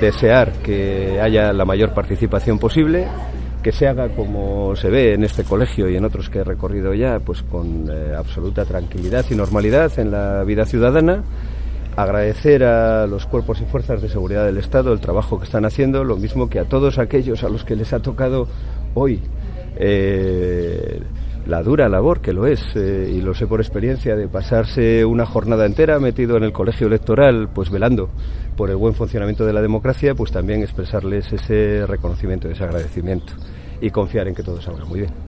desear que haya la mayor participación posible, que se haga como se ve en este colegio y en otros que he recorrido ya, pues con absoluta tranquilidad y normalidad en la vida ciudadana. Agradecer a los cuerpos y fuerzas de seguridad del Estado el trabajo que están haciendo, lo mismo que a todos aquellos a los que les ha tocado hoy la dura labor, que lo es, y lo sé por experiencia, de pasarse una jornada entera metido en el colegio electoral, pues velando por el buen funcionamiento de la democracia, pues también expresarles ese reconocimiento, ese agradecimiento y confiar en que todo salga muy bien.